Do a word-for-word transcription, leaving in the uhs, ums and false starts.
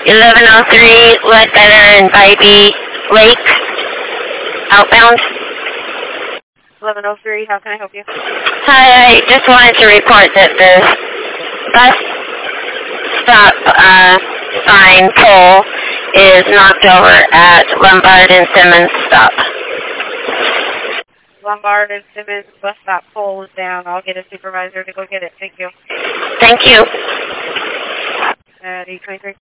eleven oh three Ledbetter and Bybee Lake, outbound. eleven oh three, how can I help you? Hi, I just wanted to report that the bus stop uh, sign pole is knocked over at Lombard and Simmons stop. Lombard and Simmons bus stop pole is down. I'll get a supervisor to go get it. Thank you. Thank you. Uh, D twenty-three.